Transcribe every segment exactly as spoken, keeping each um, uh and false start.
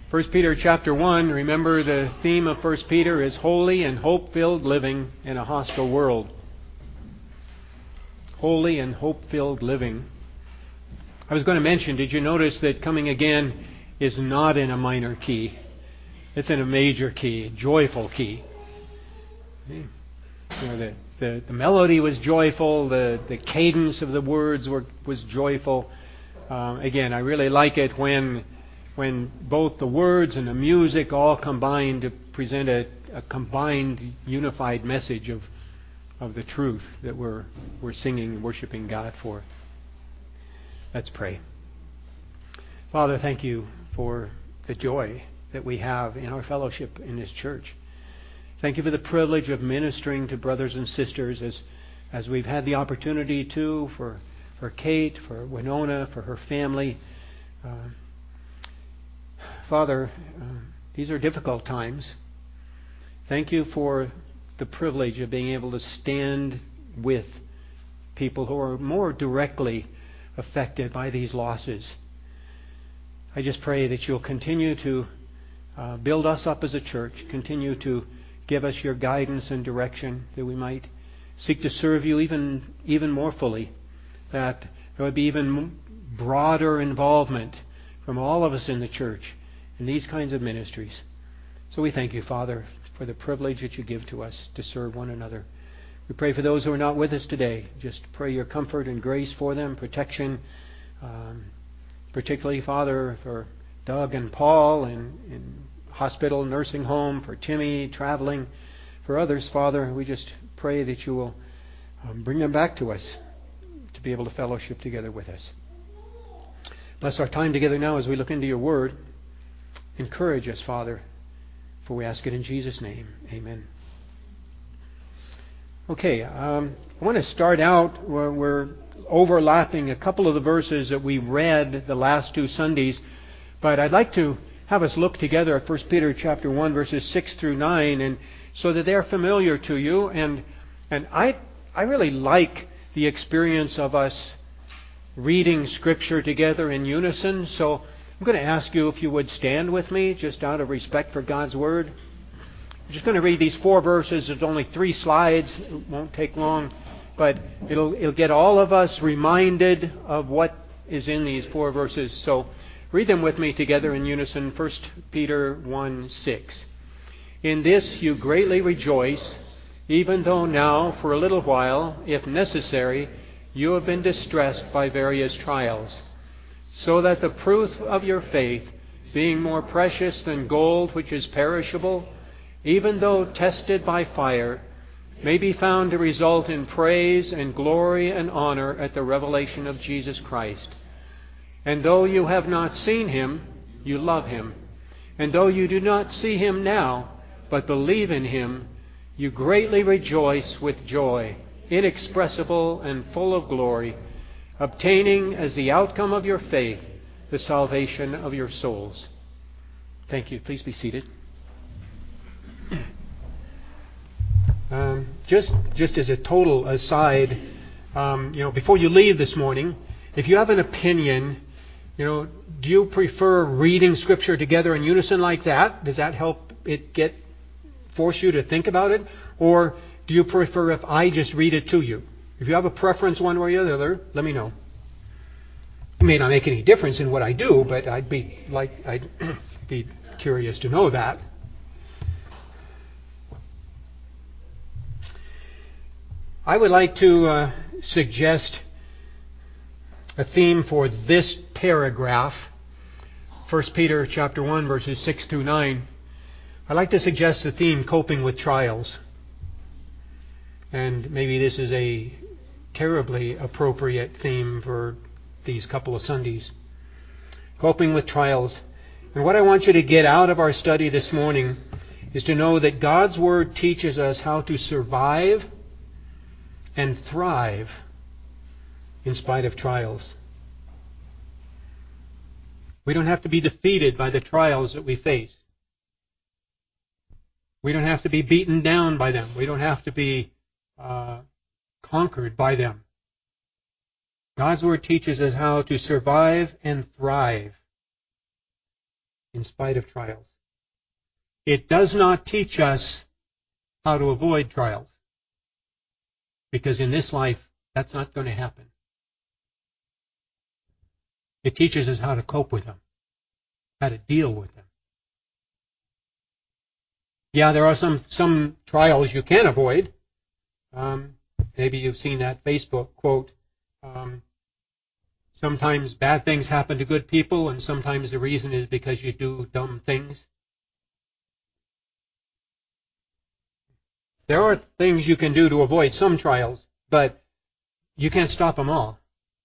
First Peter chapter one, remember the theme of First Peter is holy and hope-filled living in a hostile world. Holy and hope-filled living. I was going to mention, did you notice that coming again is not in a minor key? It's in a major key, joyful key. You know, the, the, the melody was joyful, the, the cadence of the words were, was joyful. Um, again, I really like it when when both the words and the music all combine to present a, a combined, unified message of of the truth that we're we're singing and worshiping God for. Let's pray. Father, thank you for the joy that we have in our fellowship in this church. Thank you for the privilege of ministering to brothers and sisters as as we've had the opportunity to for for Kate, for Winona, for her family. Uh, Father, uh, these are difficult times. Thank you for the privilege of being able to stand with people who are more directly affected by these losses. I just pray that you'll continue to uh, build us up as a church, continue to give us your guidance and direction, that we might seek to serve you even even more fully, that there would be even broader involvement from all of us in the church in these kinds of ministries. So we thank you, Father, for the privilege that you give to us to serve one another. We pray for those who are not with us today. Just pray your comfort and grace for them, protection, um, particularly, Father, for Doug and Paul in, in hospital, nursing home, for Timmy traveling, for others, Father. We just pray that you will um, bring them back to us to be able to fellowship together with us. Bless our time together now as we look into your word. Encourage us, Father, for we ask it in Jesus' name. Amen. Okay, um, I want to start out where we're overlapping a couple of the verses that we read the last two Sundays, but I'd like to have us look together at First Peter chapter one, verses six through nine, and so that they're familiar to you. And and I I really like the experience of us reading Scripture together in unison. So I'm going to ask you if you would stand with me, just out of respect for God's Word. I'm just going to read these four verses. There's only three slides. It won't take long, but it'll it'll get all of us reminded of what is in these four verses. So read them with me together in unison. First Peter one six. In this you greatly rejoice, even though now for a little while, if necessary, you have been distressed by various trials, so that the proof of your faith, being more precious than gold which is perishable, even though tested by fire, may be found to result in praise and glory and honor at the revelation of Jesus Christ. And though you have not seen him, you love him. And though you do not see him now, but believe in him, you greatly rejoice with joy, inexpressible and full of glory, obtaining as the outcome of your faith the salvation of your souls. Thank you. Please be seated. Um, just just as a total aside, um, you know, before you leave this morning, if you have an opinion, you know, do you prefer reading Scripture together in unison like that? Does that help it get force you to think about it, or do you prefer if I just read it to you? If you have a preference one way or the other, let me know. It may not make any difference in what I do, but I'd be like I'd be curious to know that. I would like to uh, suggest a theme for this paragraph, First Peter chapter one, verses six through nine. I'd like to suggest the theme, coping with trials. And maybe this is a terribly appropriate theme for these couple of Sundays. Coping with trials. And what I want you to get out of our study this morning is to know that God's Word teaches us how to survive and thrive in spite of trials. We don't have to be defeated by the trials that we face. We don't have to be beaten down by them. We don't have to be uh, conquered by them. God's Word teaches us how to survive and thrive in spite of trials. It does not teach us how to avoid trials, because in this life, that's not going to happen. It teaches us how to cope with them, how to deal with them. Yeah, there are some, some trials you can avoid. Um, maybe you've seen that Facebook quote. Um, sometimes bad things happen to good people, and sometimes the reason is because you do dumb things. There are things you can do to avoid some trials, but you can't stop them all.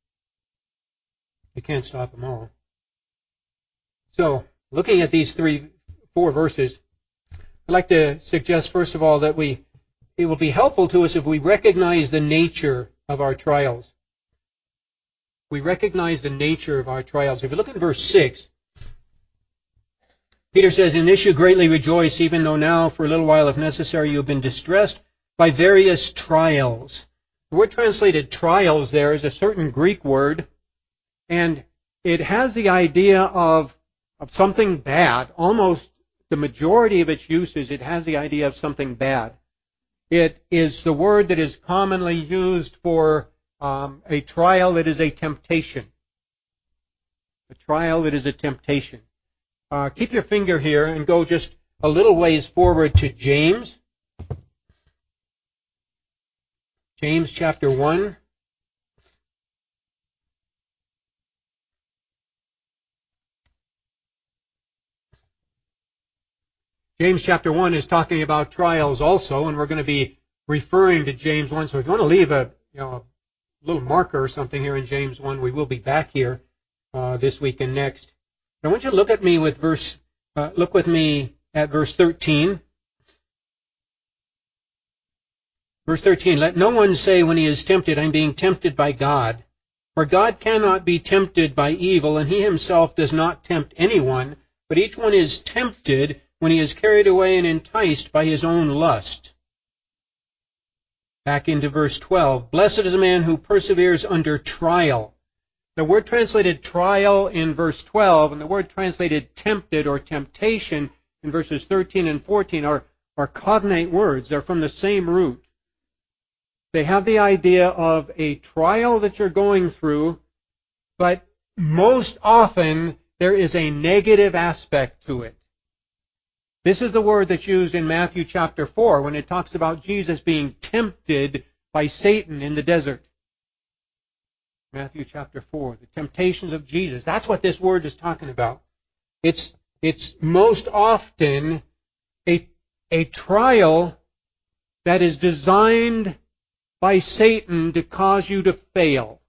You can't stop them all. So, looking at these three, four verses, I'd like to suggest, first of all, that we it will be helpful to us if we recognize the nature of our trials. We recognize the nature of our trials. If you look at verse six, Peter says, "In this you greatly rejoice, even though now, for a little while, if necessary, you have been distressed by various trials." The word translated trials there is a certain Greek word, and it has the idea of, of something bad. Almost the majority of its uses, it has the idea of something bad. It is the word that is commonly used for um, a trial that is a temptation. A trial that is a temptation. Uh, keep your finger here and go just a little ways forward to James. James chapter one. James chapter one is talking about trials also, and we're going to be referring to James one. So if you want to leave a, you know, a little marker or something here in James one, we will be back here uh, this week and next. I want you to look at me with verse, uh, look with me at verse thirteen. Verse thirteen, "Let no one say when he is tempted, I'm being tempted by God. For God cannot be tempted by evil, and he himself does not tempt anyone, but each one is tempted when he is carried away and enticed by his own lust." Back into verse twelve, "Blessed is a man who perseveres under trial." The word translated trial in verse twelve and the word translated tempted or temptation in verses thirteen and fourteen are, are cognate words. They're from the same root. They have the idea of a trial that you're going through, but most often there is a negative aspect to it. This is the word that's used in Matthew chapter four when it talks about Jesus being tempted by Satan in the desert. Matthew chapter four, the temptations of Jesus. That's what this word is talking about. It's, it's most often a, a trial that is designed by Satan to cause you to fail.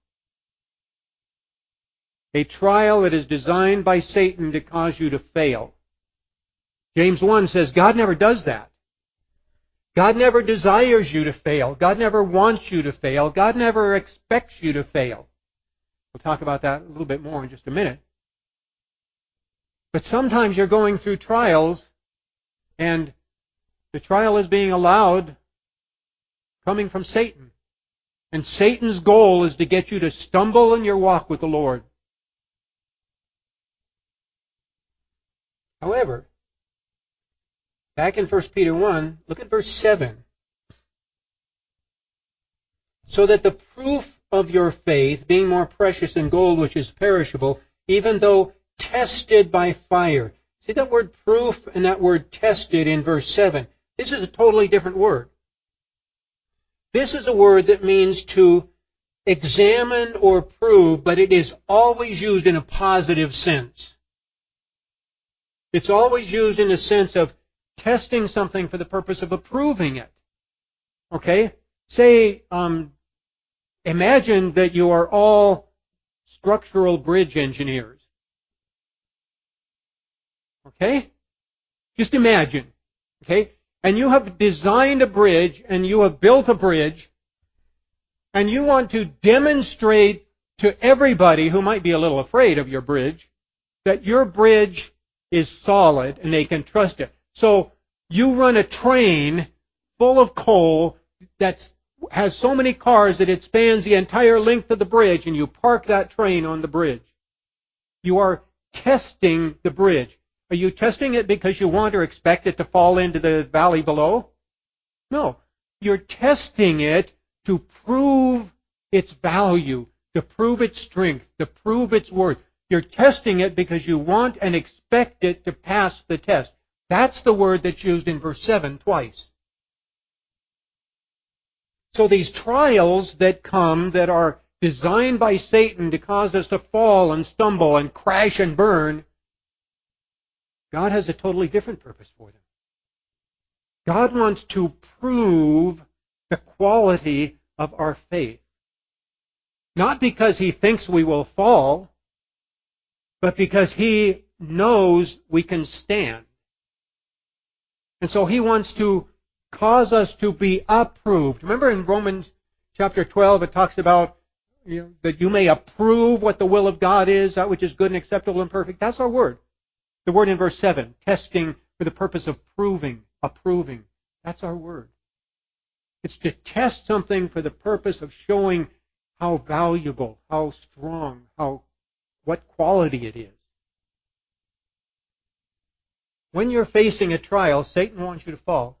A trial that is designed by Satan to cause you to fail. James one says God never does that. God never desires you to fail. God never wants you to fail. God never expects you to fail. We'll talk about that a little bit more in just a minute. But sometimes you're going through trials, and the trial is being allowed coming from Satan. And Satan's goal is to get you to stumble in your walk with the Lord. However, back in First Peter one, look at verse seven. "So that the proof of your faith, being more precious than gold which is perishable, even though tested by fire." See that word proof and that word tested in verse seven. This is a totally different word. This is a word that means to examine or prove, but it is always used in a positive sense. It's always used in a sense of testing something for the purpose of approving it. Okay? Say, um, imagine that you are all structural bridge engineers. Okay? Just imagine. Okay? And you have designed a bridge and you have built a bridge and you want to demonstrate to everybody who might be a little afraid of your bridge that your bridge is solid and they can trust it. So you run a train full of coal that has so many cars that it spans the entire length of the bridge, and you park that train on the bridge. You are testing the bridge. Are you testing it because you want or expect it to fall into the valley below? No. You're testing it to prove its value, to prove its strength, to prove its worth. You're testing it because you want and expect it to pass the test. That's the word that's used in verse seven twice. So these trials that come that are designed by Satan to cause us to fall and stumble and crash and burn, God has a totally different purpose for them. God wants to prove the quality of our faith. Not because He thinks we will fall, but because He knows we can stand. And so He wants to cause us to be approved. Remember in Romans chapter twelve, it talks about you know, that you may approve what the will of God is, that which is good and acceptable and perfect. That's our word. The word in verse seven, testing for the purpose of proving, approving. That's our word. It's to test something for the purpose of showing how valuable, how strong, how what quality it is. When you're facing a trial, Satan wants you to fall.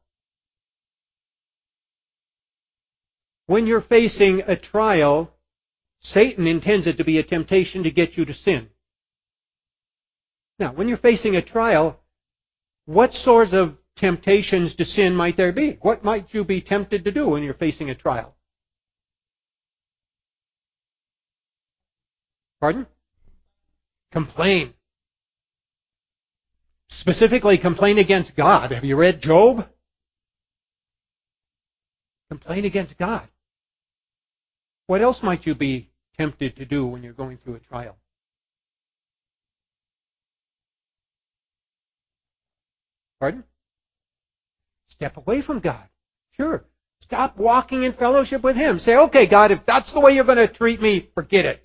When you're facing a trial, Satan intends it to be a temptation to get you to sin. Now, when you're facing a trial, what sorts of temptations to sin might there be? What might you be tempted to do when you're facing a trial? Pardon? Complain. Specifically, complain against God. Have you read Job? Complain against God. What else might you be tempted to do when you're going through a trial? Pardon? Step away from God. Sure. Stop walking in fellowship with Him. Say, okay, God, if that's the way you're going to treat me, forget it.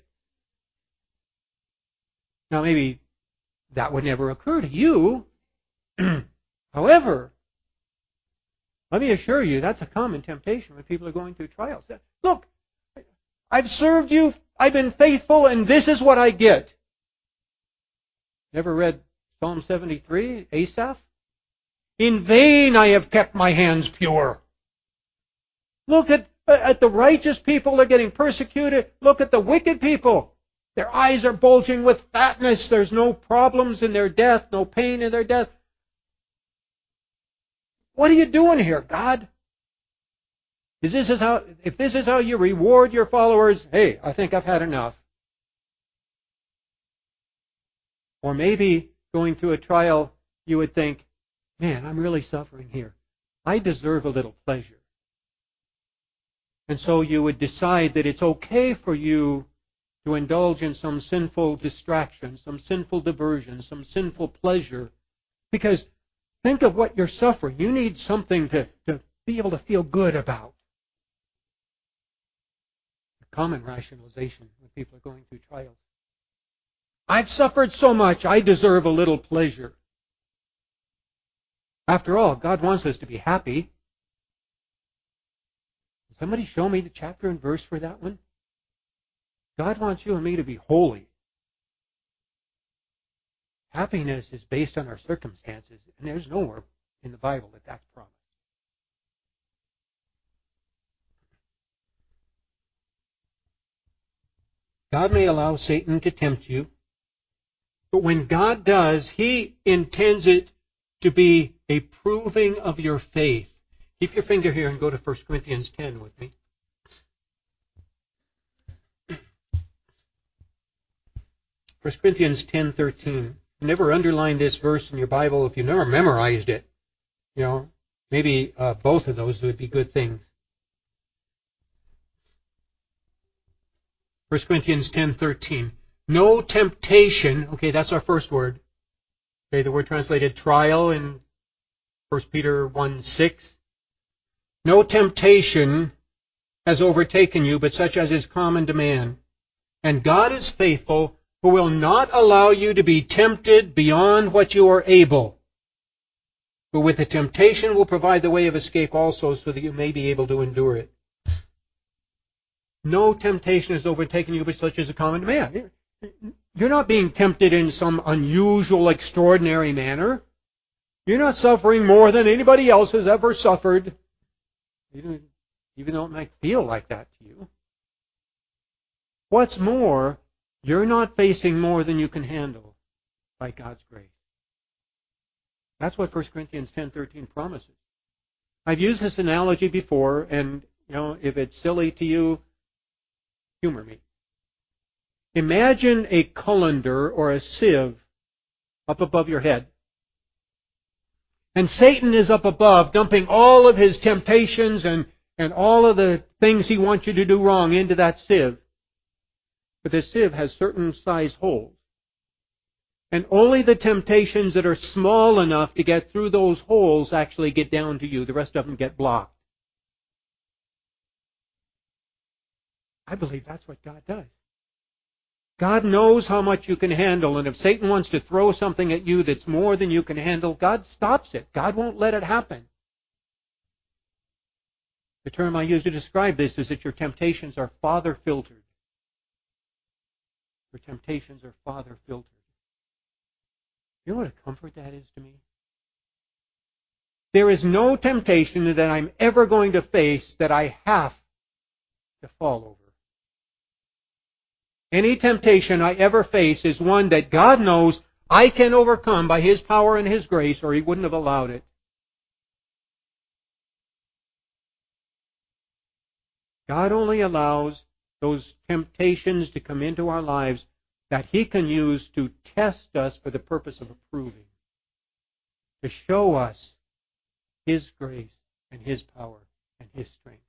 Now, maybe that would never occur to you. However, let me assure you, that's a common temptation when people are going through trials. Look, I've served you, I've been faithful, and this is what I get. Never read Psalm seventy-three, Asaph? In vain I have kept my hands pure. Look at, at the righteous people, they're getting persecuted. Look at the wicked people. Their eyes are bulging with fatness. There's no problems in their death, no pain in their death. What are you doing here, God? Is this is how, if this is how you reward your followers, hey, I think I've had enough. Or maybe going through a trial, you would think, man, I'm really suffering here. I deserve a little pleasure. And so you would decide that it's okay for you to indulge in some sinful distraction, some sinful diversion, some sinful pleasure. Because think of what you're suffering. You need something to, to be able to feel good about. A common rationalization when people are going through trials. I've suffered so much, I deserve a little pleasure. After all, God wants us to be happy. Can somebody show me the chapter and verse for that one? God wants you and me to be holy. Happiness is based on our circumstances, and there's nowhere in the Bible that that's promised. God may allow Satan to tempt you, but when God does, He intends it to be a proving of your faith. Keep your finger here and go to First Corinthians ten with me. First Corinthians ten thirteen. Never underline this verse in your Bible if you never memorized it. You know, maybe uh, both of those would be good things. First Corinthians ten thirteen. No temptation, okay, that's our first word. Okay, the word translated trial in First Peter one six. No temptation has overtaken you, but such as is common to man. And God is faithful, who will not allow you to be tempted beyond what you are able, but with the temptation will provide the way of escape also, so that you may be able to endure it. No temptation has overtaken you, but such as is common to man. You're not being tempted in some unusual, extraordinary manner. You're not suffering more than anybody else has ever suffered, even though it might feel like that to you. What's more, you're not facing more than you can handle by God's grace. That's what First Corinthians ten thirteen promises. I've used this analogy before, and you know, if it's silly to you, humor me. Imagine a colander or a sieve up above your head. And Satan is up above, dumping all of his temptations and, and all of the things he wants you to do wrong into that sieve. But the sieve has certain size holes. And only the temptations that are small enough to get through those holes actually get down to you. The rest of them get blocked. I believe that's what God does. God knows how much you can handle, and if Satan wants to throw something at you that's more than you can handle, God stops it. God won't let it happen. The term I use to describe this is that your temptations are Father-filtered. Your temptations are Father-filtered. You know what a comfort that is to me? There is no temptation that I'm ever going to face that I have to fall over. Any temptation I ever face is one that God knows I can overcome by His power and His grace, or He wouldn't have allowed it. God only allows those temptations to come into our lives that He can use to test us for the purpose of approving, to show us His grace and His power and His strength.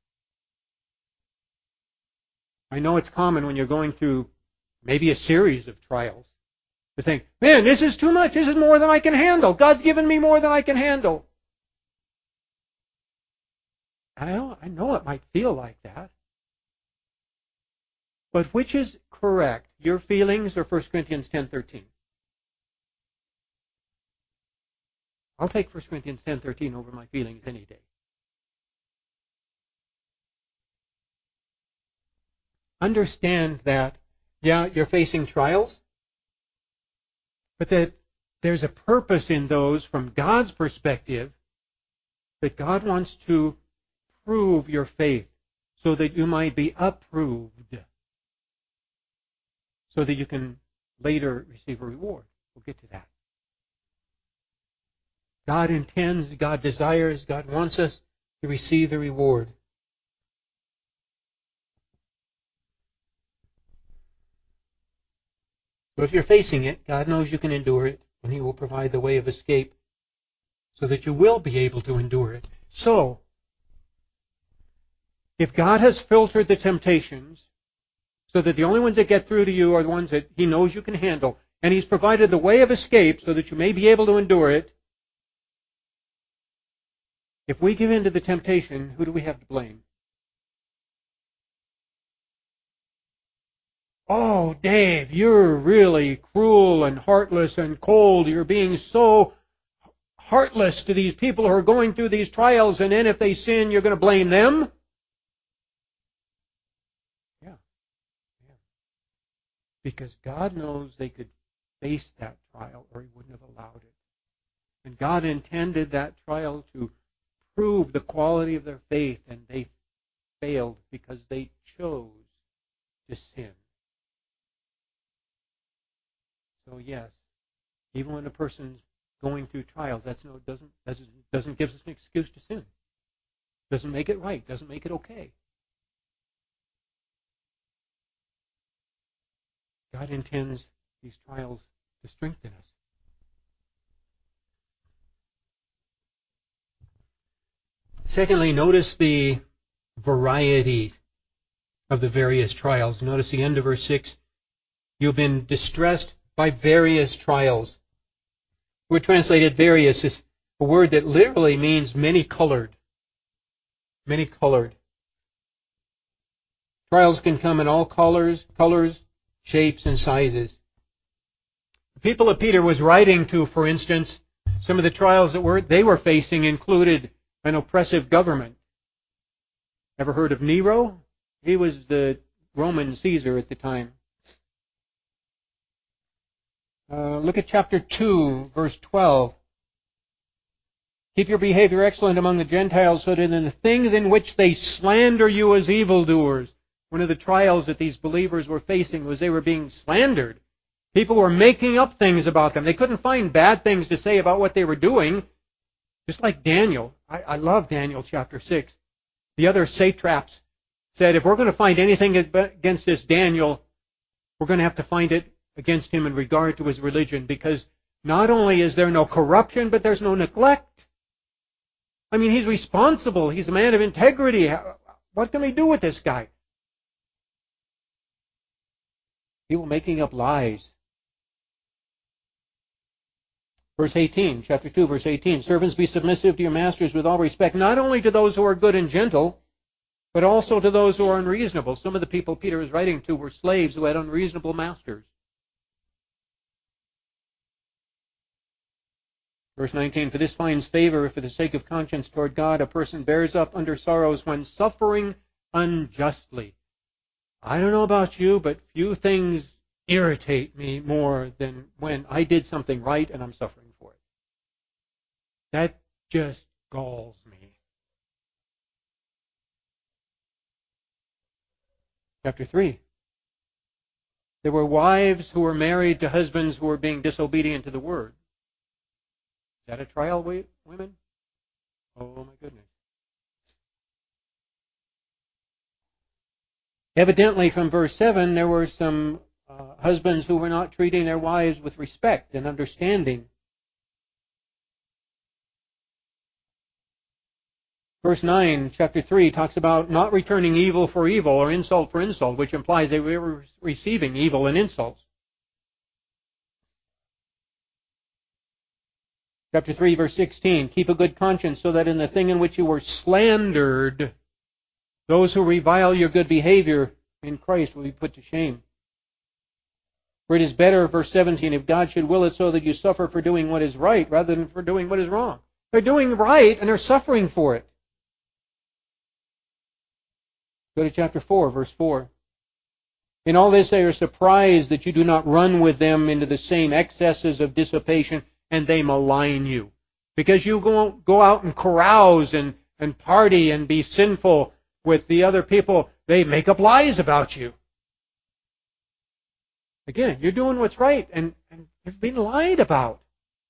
I know it's common when you're going through maybe a series of trials to think, man, this is too much. This is more than I can handle. God's given me more than I can handle. I know, I know it might feel like that. But which is correct, your feelings or First Corinthians ten thirteen? I'll take First Corinthians ten thirteen over my feelings any day. Understand that, yeah, you're facing trials, but that there's a purpose in those from God's perspective, that God wants to prove your faith so that you might be approved, so that you can later receive a reward. We'll get to that. God intends, God desires, God wants us to receive the reward. So if you're facing it, God knows you can endure it, and He will provide the way of escape so that you will be able to endure it. So, if God has filtered the temptations so that the only ones that get through to you are the ones that He knows you can handle, and He's provided the way of escape so that you may be able to endure it, if we give in to the temptation, who do we have to blame? Oh, Dave, you're really cruel and heartless and cold. You're being so heartless to these people who are going through these trials, and then if they sin, you're going to blame them? Yeah. yeah. Because God knows they could face that trial or He wouldn't have allowed it. And God intended that trial to prove the quality of their faith, and they failed because they chose to sin. So yes, even when a person's going through trials, that's no doesn't doesn't doesn't give us an excuse to sin. Doesn't make it right. Doesn't make it okay. God intends these trials to strengthen us. Secondly, notice the variety of the various trials. Notice the end of verse six. You've been distressed by various trials. The word translated various is a word that literally means many-colored. Many-colored. Trials can come in all colors, colors, shapes, and sizes. The people that Peter was writing to, for instance, some of the trials that were they were facing included an oppressive government. Ever heard of Nero? He was the Roman Caesar at the time. Uh, look at chapter two, verse twelve. Keep your behavior excellent among the Gentiles, so that in the things in which they slander you as evildoers. One of the trials that these believers were facing was they were being slandered. People were making up things about them. They couldn't find bad things to say about what they were doing. Just like Daniel. I, I love Daniel chapter six. The other satraps said, if we're going to find anything against this Daniel, we're going to have to find it against him in regard to his religion, because not only is there no corruption, but there's no neglect. I mean, he's responsible. He's a man of integrity. What can we do with this guy? People making up lies. Verse eighteen, chapter two, verse eighteen. Servants, be submissive to your masters with all respect, not only to those who are good and gentle, but also to those who are unreasonable. Some of the people Peter is writing to were slaves who had unreasonable masters. Verse nineteen, for this finds favor if for the sake of conscience toward God a person bears up under sorrows when suffering unjustly. I don't know about you, but few things irritate me more than when I did something right and I'm suffering for it. That just galls me. Chapter three. There were wives who were married to husbands who were being disobedient to the word. Is that a trial, women? Oh my goodness. Evidently, from verse seven, there were some uh, husbands who were not treating their wives with respect and understanding. Verse nine, chapter three, talks about not returning evil for evil or insult for insult, which implies they were receiving evil and insults. Chapter three, verse sixteen, keep a good conscience so that in the thing in which you were slandered, those who revile your good behavior in Christ will be put to shame. For it is better, verse seventeen, if God should will it so that you suffer for doing what is right rather than for doing what is wrong. They're doing right and they're suffering for it. Go to chapter four, verse four. In all this they are surprised that you do not run with them into the same excesses of dissipation, and they malign you. Because you go, go out and carouse and, and party and be sinful with the other people, they make up lies about you. Again, you're doing what's right, and, and you've been lied about.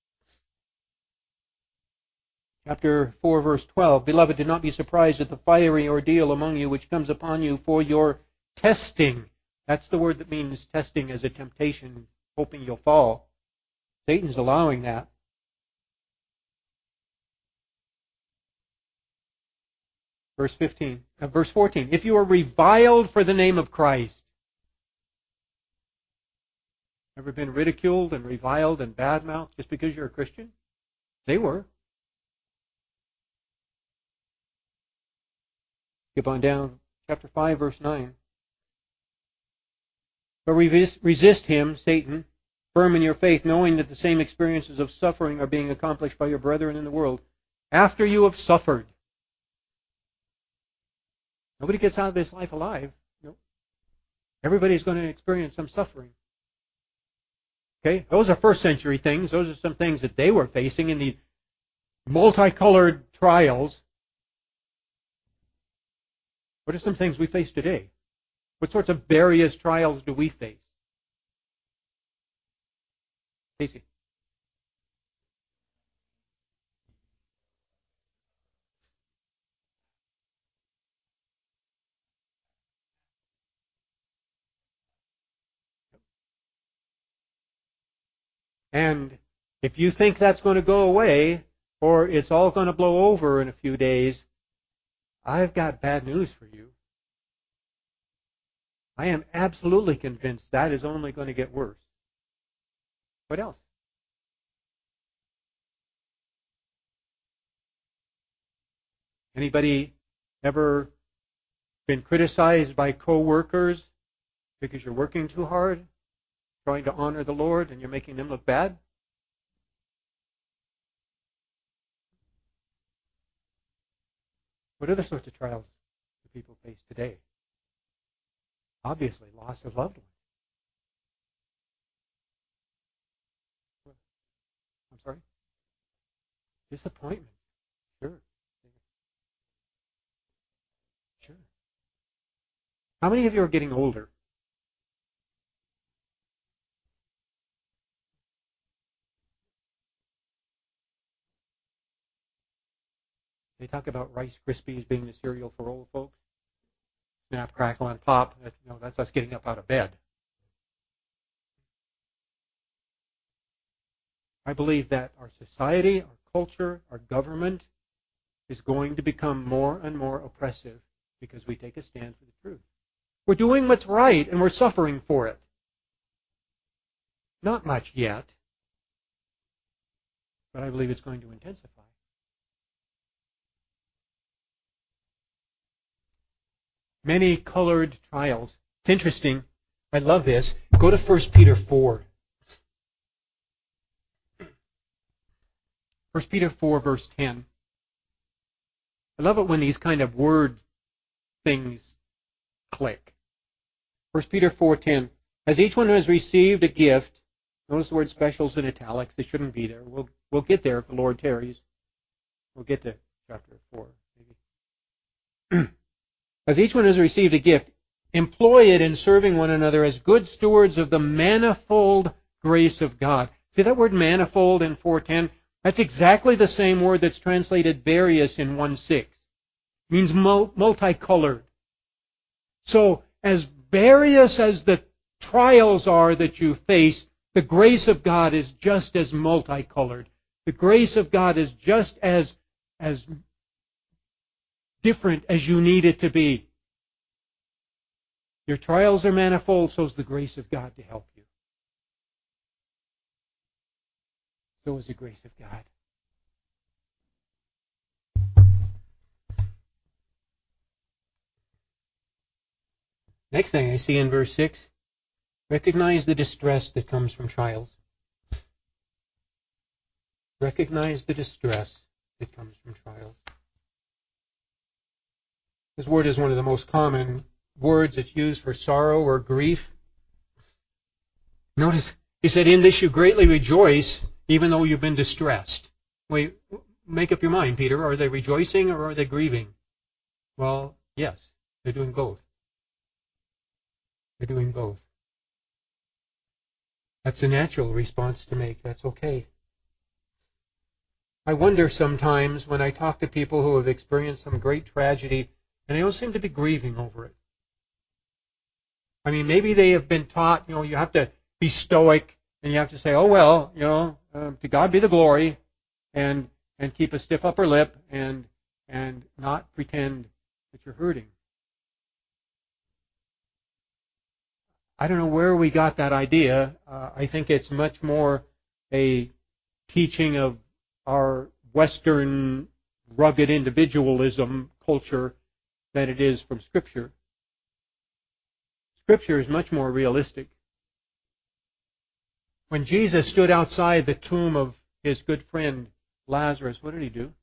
Chapter four, verse twelve. Beloved, do not be surprised at the fiery ordeal among you which comes upon you for your testing. That's the word that means testing as a temptation, hoping you'll fall. Satan's allowing that. Verse fifteen, uh, verse fourteen. If you are reviled for the name of Christ. Ever been ridiculed and reviled and badmouthed just because you're a Christian? They were. Skip on down. Chapter five, verse nine. But resist, resist him, Satan, firm in your faith, knowing that the same experiences of suffering are being accomplished by your brethren in the world. After you have suffered. Nobody gets out of this life alive. No. Everybody's going to experience some suffering. Okay? Those are first century things. Those are some things that they were facing in the multicolored trials. What are some things we face today? What sorts of various trials do we face? Casey. And if you think that's going to go away, or it's all going to blow over in a few days, I've got bad news for you. I am absolutely convinced that is only going to get worse. What else? Anybody ever been criticized by coworkers because you're working too hard, trying to honor the Lord, and you're making them look bad? What other sorts of trials do people face today? Obviously, loss of loved ones. I'm sorry? Disappointment. Sure. Sure. How many of you are getting older? They talk about Rice Krispies being the cereal for old folks. Snap, crackle, and pop. That, you know, that's us getting up out of bed. I believe that our society, our culture, our government is going to become more and more oppressive because we take a stand for the truth. We're doing what's right and we're suffering for it. Not much yet, but I believe it's going to intensify. Many colored trials. It's interesting. I love this. Go to First Peter four. First Peter four, verse ten. I love it when these kind of word things click. First Peter four ten. As each one has received a gift, notice the word specials in italics. They shouldn't be there. We'll we'll get there if the Lord tarries. We'll get to chapter four, maybe. As each one has received a gift, employ it in serving one another as good stewards of the manifold grace of God. See that word manifold in four ten? That's exactly the same word that's translated various in one six. It means multicolored. So, as various as the trials are that you face, the grace of God is just as multicolored. The grace of God is just as, as different as you need it to be. Your trials are manifold, so is the grace of God to help you. So is the grace of God. Next thing I see in verse six, recognize the distress that comes from trials. Recognize the distress that comes from trials. This word is one of the most common words that's used for sorrow or grief. Notice, he said, in this you greatly rejoice, even though you've been distressed. Wait, make up your mind, Peter. Are they rejoicing or are they grieving? Well, yes, they're doing both. They're doing both. That's a natural response to make. That's okay. I wonder sometimes when I talk to people who have experienced some great tragedy, and they don't seem to be grieving over it. I mean, maybe they have been taught, you know, you have to be stoic, and you have to say, oh, well, you know, um, to God be the glory, and and keep a stiff upper lip, and and not pretend that you're hurting. I don't know where we got that idea. Uh, I think it's much more a teaching of our Western rugged individualism culture than it is from Scripture. Scripture is much more realistic. When Jesus stood outside the tomb of his good friend Lazarus, what did he do?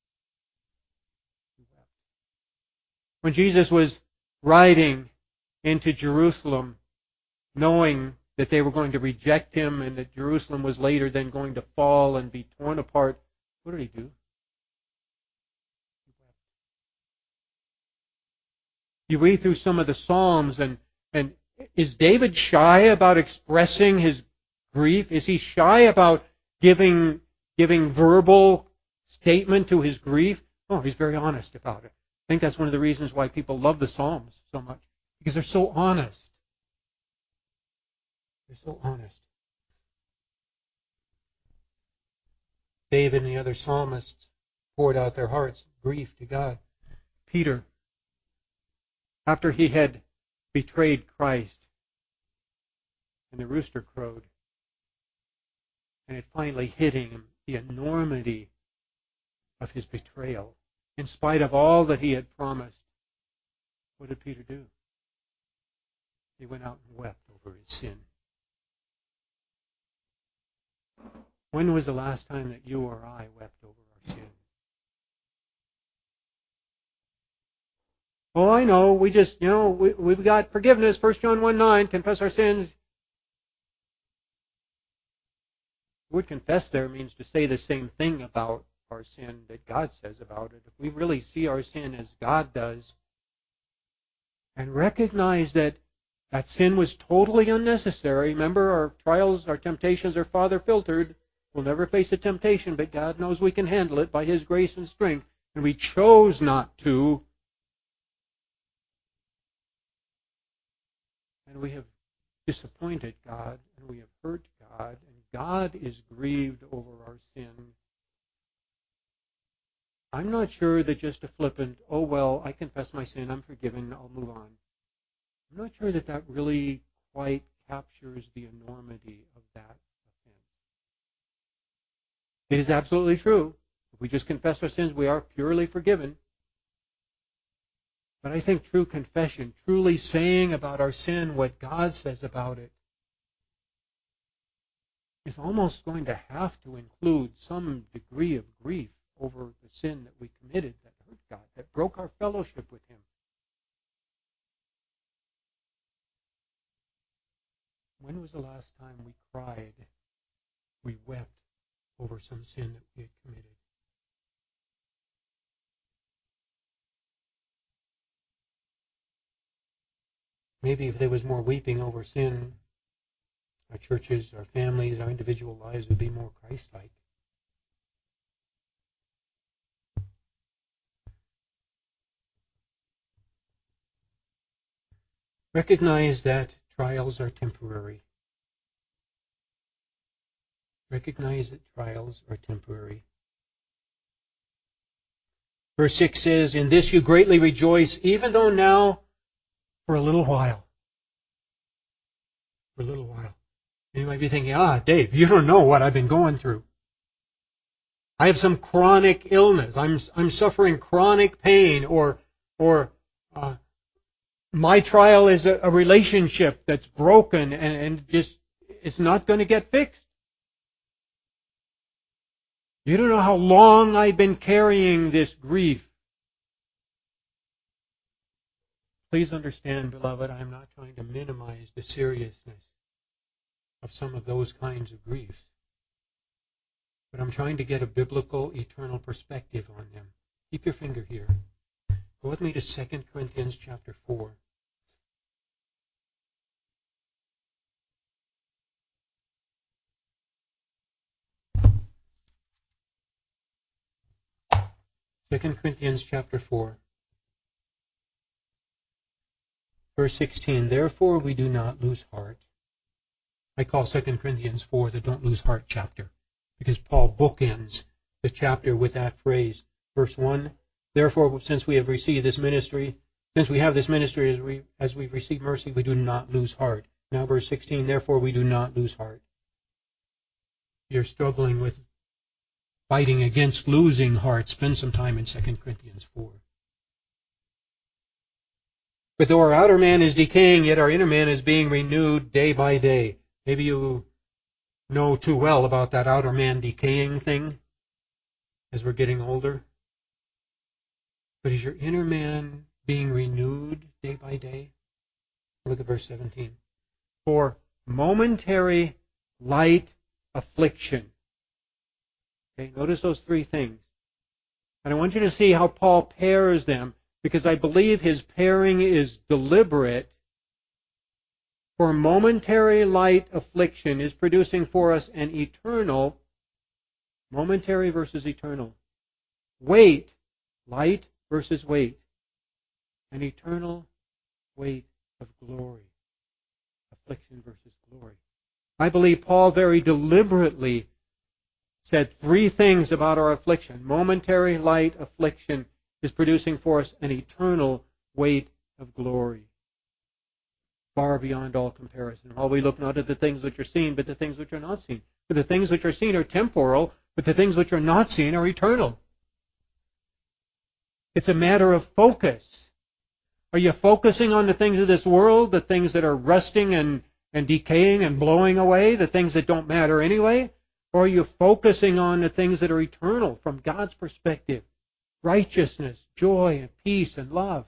When Jesus was riding into Jerusalem, knowing that they were going to reject him and that Jerusalem was later then going to fall and be torn apart, what did he do? You read through some of the Psalms, and, and is David shy about expressing his grief? Is he shy about giving, giving verbal statement to his grief? Oh, he's very honest about it. I think that's one of the reasons why people love the Psalms so much, because they're so honest. They're so honest. David and the other psalmists poured out their hearts' grief to God. Peter, after he had betrayed Christ, and the rooster crowed, and it finally hit him, the enormity of his betrayal. In spite of all that he had promised, what did Peter do? He went out and wept over his sin. When was the last time that you or I wept over our sin? Oh, I know, we just, you know, we, we've got forgiveness, First John one nine, confess our sins. The word confess there means to say the same thing about our sin that God says about it. If we really see our sin as God does and recognize that that sin was totally unnecessary. Remember, our trials, our temptations are Father filtered. We'll never face a temptation, but God knows we can handle it by His grace and strength. And we chose not to. And we have disappointed God, and we have hurt God, and God is grieved over our sin. I'm not sure that just a flippant, oh well, I confess my sin, I'm forgiven, I'll move on. I'm not sure that that really quite captures the enormity of that offense. It is absolutely true. If we just confess our sins, we are purely forgiven. But I think true confession, truly saying about our sin what God says about it, is almost going to have to include some degree of grief over the sin that we committed that hurt God, that broke our fellowship with Him. When was the last time we cried, we wept over some sin that we had committed? Maybe if there was more weeping over sin, our churches, our families, our individual lives would be more Christ-like. Recognize that trials are temporary. Recognize that trials are temporary. Verse six says, "In this you greatly rejoice, even though now for a little while." For a little while. And you might be thinking, ah, Dave, you don't know what I've been going through. I have some chronic illness. I'm I'm suffering chronic pain, or or uh, my trial is a, a relationship that's broken and, and just it's not going to get fixed. You don't know how long I've been carrying this grief. Please understand, beloved, I'm not trying to minimize the seriousness of some of those kinds of griefs. But I'm trying to get a biblical, eternal perspective on them. Keep your finger here. Go with me to Second Corinthians chapter four. Second Corinthians chapter four. Verse sixteen, "Therefore we do not lose heart." I call Second Corinthians four the don't lose heart chapter, because Paul bookends the chapter with that phrase. Verse one, "Therefore, since we have received this ministry, since we have this ministry as we as we receive mercy, we do not lose heart." Now verse sixteen, "Therefore we do not lose heart." You're struggling with fighting against losing heart. Spend some time in Second Corinthians four. "But though our outer man is decaying, yet our inner man is being renewed day by day." Maybe you know too well about that outer man decaying thing as we're getting older. But is your inner man being renewed day by day? Look at verse seventeen. "For momentary light affliction." Okay, notice those three things. And I want you to see how Paul pairs them, because I believe his pairing is deliberate. For momentary light affliction is producing for us an eternal, momentary versus eternal, weight, light versus weight, an eternal weight of glory, affliction versus glory. I believe Paul very deliberately said three things about our affliction. Momentary light affliction is producing for us an eternal weight of glory, far beyond all comparison. While we look not at the things which are seen, but the things which are not seen. For the things which are seen are temporal, but the things which are not seen are eternal. It's a matter of focus. Are you focusing on the things of this world, the things that are rusting and, and decaying and blowing away, the things that don't matter anyway? Or are you focusing on the things that are eternal from God's perspective? Righteousness, joy, and peace, and love.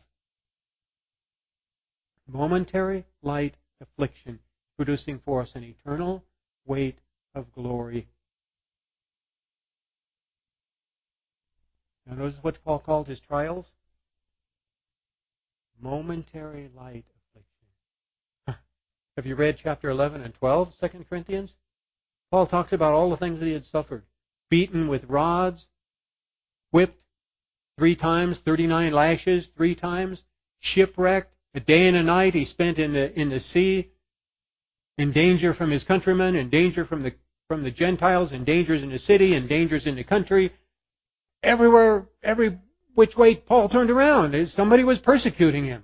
Momentary light affliction, producing for us an eternal weight of glory Now notice what Paul called his trials? Momentary light affliction. Have you read chapter eleven and twelve, Second Corinthians? Paul talks about all the things that he had suffered. Beaten with rods, whipped three times, thirty-nine lashes three times, shipwrecked, a day and a night he spent in the in the sea, in danger from his countrymen, in danger from the from the Gentiles, in dangers in the city, in dangers in the country. Everywhere, every which way Paul turned around, somebody was persecuting him.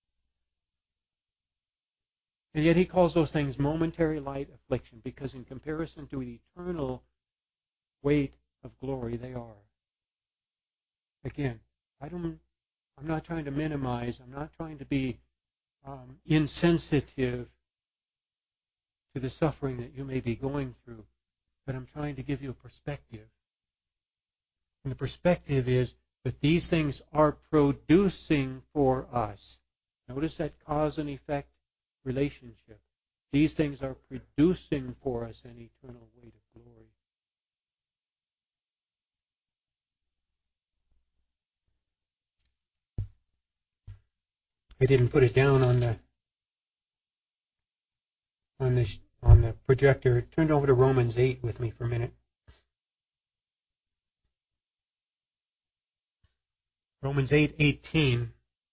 And yet he calls those things momentary light affliction, because in comparison to the eternal weight of glory they are. Again, I don't, I'm not trying to minimize, I'm not trying to be um, insensitive to the suffering that you may be going through, but I'm trying to give you a perspective. And the perspective is that these things are producing for us. Notice that cause and effect relationship. These things are producing for us an eternal weight of glory. I didn't put it down on the on the on the projector. Turn over to Romans eight with me for a minute. Romans eight eighteen.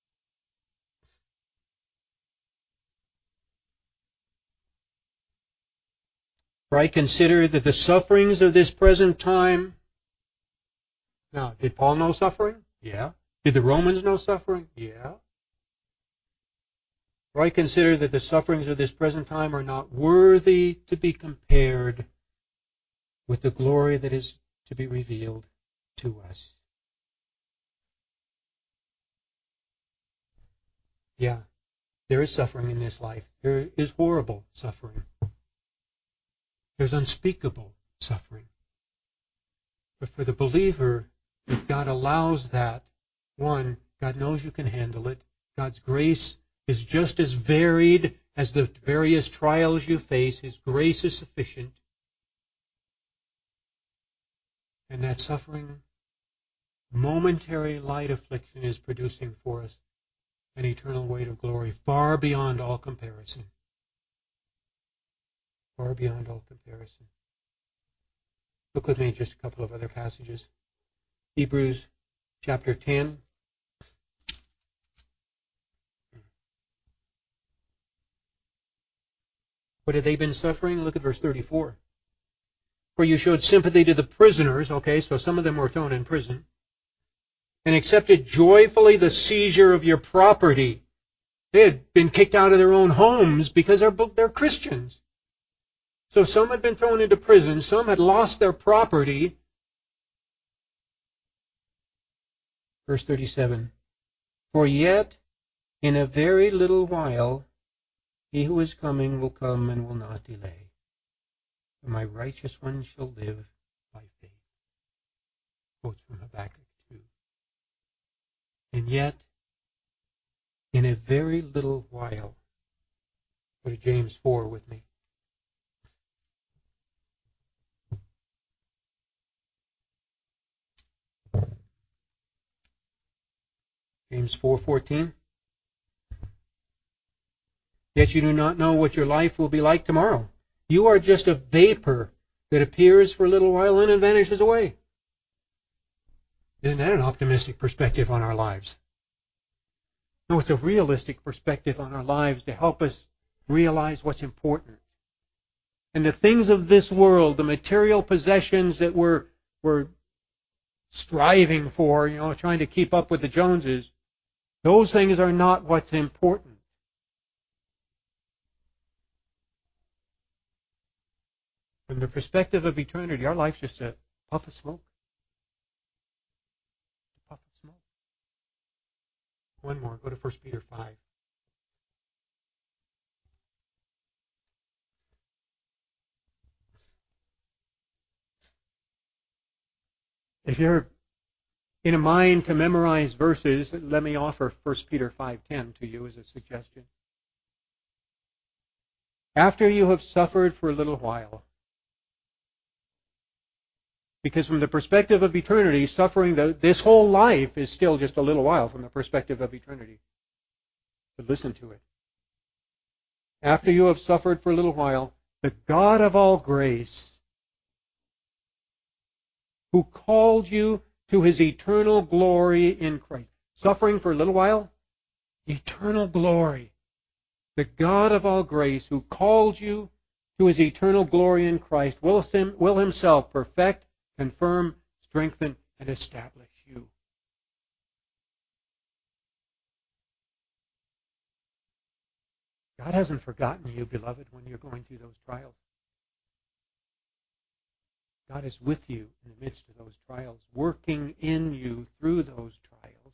For I consider that the sufferings of this present time. Now, did Paul know suffering? Yeah. Did the Romans know suffering? Yeah. For I consider that the sufferings of this present time are not worthy to be compared with the glory that is to be revealed to us. Yeah, there is suffering in this life. There is horrible suffering. There's unspeakable suffering. But for the believer, if God allows that, one, God knows you can handle it. God's grace is just as varied as the various trials you face. His grace is sufficient. And that suffering, momentary light affliction is producing for us an eternal weight of glory far beyond all comparison. Far beyond all comparison. Look with me just a couple of other passages. Hebrews chapter ten. What had they been suffering? Look at verse thirty-four. For you showed sympathy to the prisoners. Okay, so some of them were thrown in prison. And accepted joyfully the seizure of your property. They had been kicked out of their own homes because they're, they're Christians. So some had been thrown into prison. Some had lost their property. Verse thirty-seven. For yet in a very little while he who is coming will come and will not delay. And my righteous one shall live by faith. Quotes from Habakkuk two. And yet, in a very little while, go to James four with me. James four fourteen. Yet you do not know what your life will be like tomorrow. You are just a vapor that appears for a little while and then vanishes away. Isn't that an optimistic perspective on our lives? No, it's a realistic perspective on our lives to help us realize what's important. And the things of this world, the material possessions that we're, we're striving for, you know, trying to keep up with the Joneses, those things are not what's important. From the perspective of eternity, our life's just a puff of smoke. A puff of smoke. One more. Go to First Peter five. If you're in a mind to memorize verses, let me offer First Peter five ten to you as a suggestion. After you have suffered for a little while, Because from the perspective of eternity, suffering the, this whole life is still just a little while from the perspective of eternity. But listen to it. After you have suffered for a little while, the God of all grace, who called you to his eternal glory in Christ. Suffering for a little while? Eternal glory. The God of all grace, who called you to his eternal glory in Christ, will, will himself perfect, confirm, strengthen, and establish you. God hasn't forgotten you, beloved, when you're going through those trials. God is with you in the midst of those trials, working in you through those trials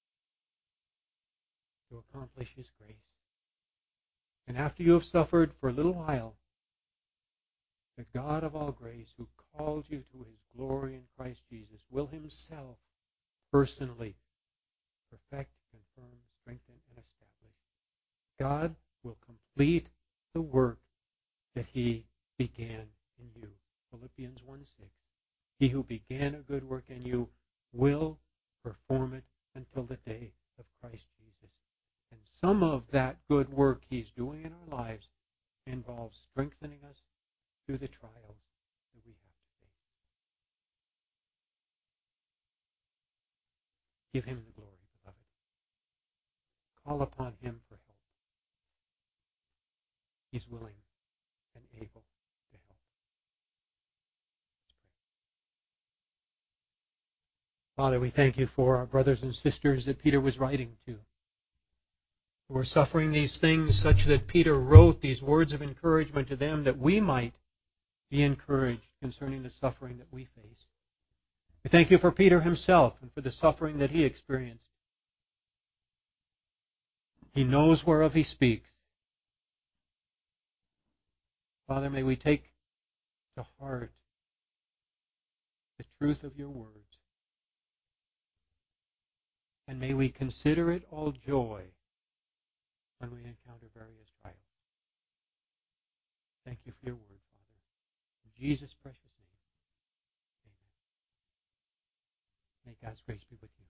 to accomplish his grace. And after you have suffered for a little while, the God of all grace, who called you to his glory in Christ Jesus, will himself personally perfect, confirm, strengthen, and establish. God will complete the work that he began in you. Philippians one six. He who began a good work in you will perform it until the day of Christ Jesus. And some of that good work he's doing in our lives involves strengthening us through the trials that we have to face. Give him the glory, beloved. Call upon him for help. He's willing and able to help. Father, we thank you for our brothers and sisters that Peter was writing to, who were suffering these things, such that Peter wrote these words of encouragement to them that we might be encouraged concerning the suffering that we face. We thank you for Peter himself and for the suffering that he experienced. He knows whereof he speaks. Father, may we take to heart the truth of your words. And may we consider it all joy when we encounter various trials. Thank you for your word, Father. In Jesus' precious name, amen. May God's grace be with you.